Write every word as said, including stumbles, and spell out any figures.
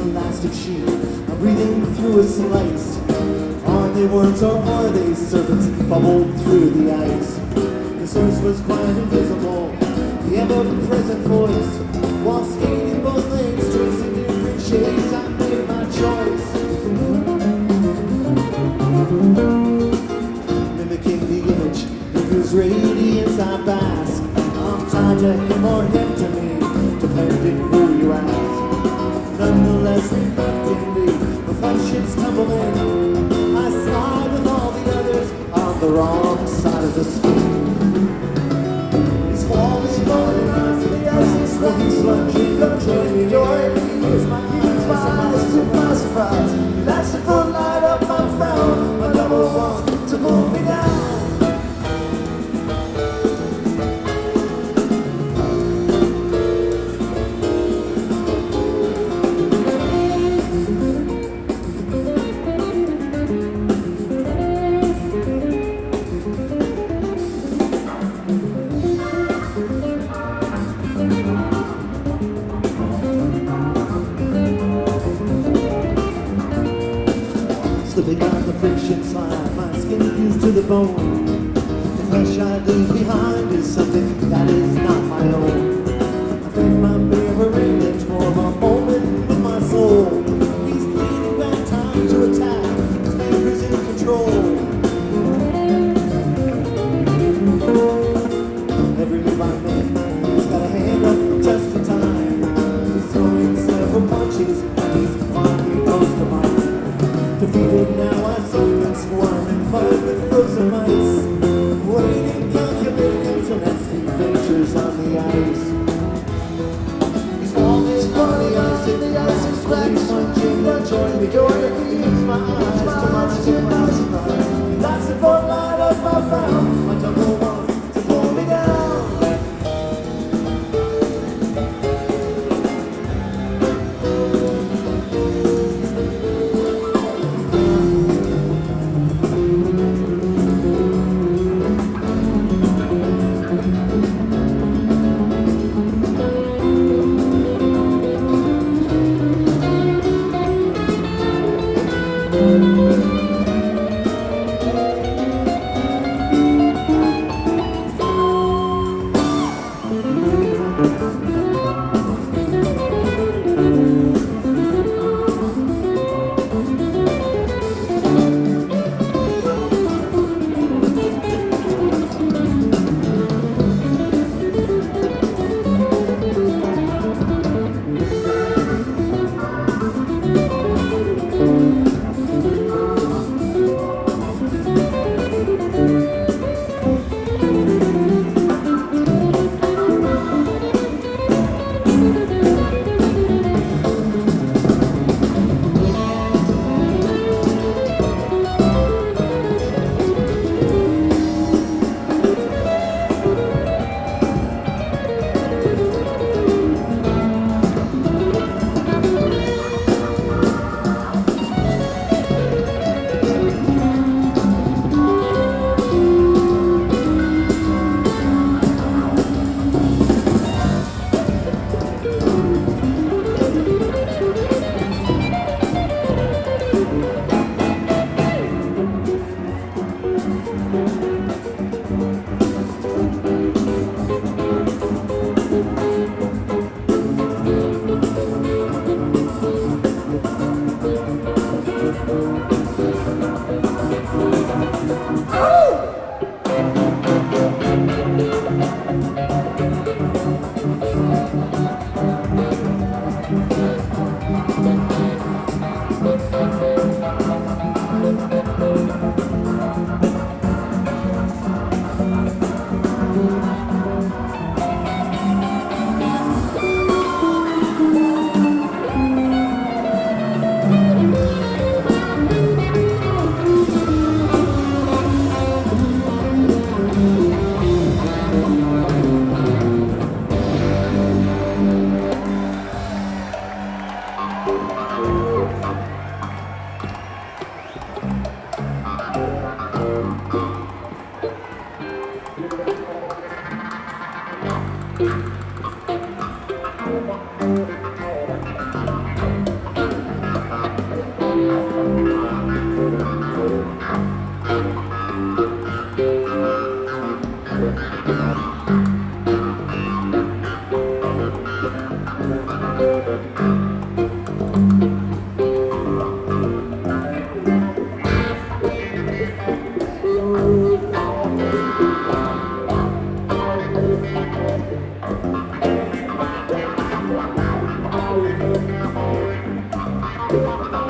elastic sheet. I'm breathing through a slice. Are they worms or are they serpents bubbled through the ice? The source was quite invisible, the ever-present voice. While skating both lanes, tracing different shades, I made my choice. Mimicking the image in whose radiance I bask. I'm tied to him or him to me, depending who you ask. Nonetheless, reluctantly, reflections tumble in. I slide with all the others on the wrong side of the screen. These walls floating on to the essence, looking sludgy, come join me, joy. Use my eyes, my eyes to my surprise. That's the full light up my frown. My double wants to pull me down. Slipping on the friction slide, my skin fused to the bone. The flesh I leave behind is something that is not my own. I beg my mirror image for a moment with my soul. He's bleeding back time to attack, his fingers in control. Every move I make, he's got a hand up just in time. He's throwing several punches and he's finally close to mine. Defeated now, I soak and squirm and fight with frozen mice. Waiting, calculating till next adventures on the ice. He's falling funny, ice in the ice is black. He's punching, but join me, join me. He hits my eyes, to my surprise. That's the full light of my frown. My double wants to pull me down. Thank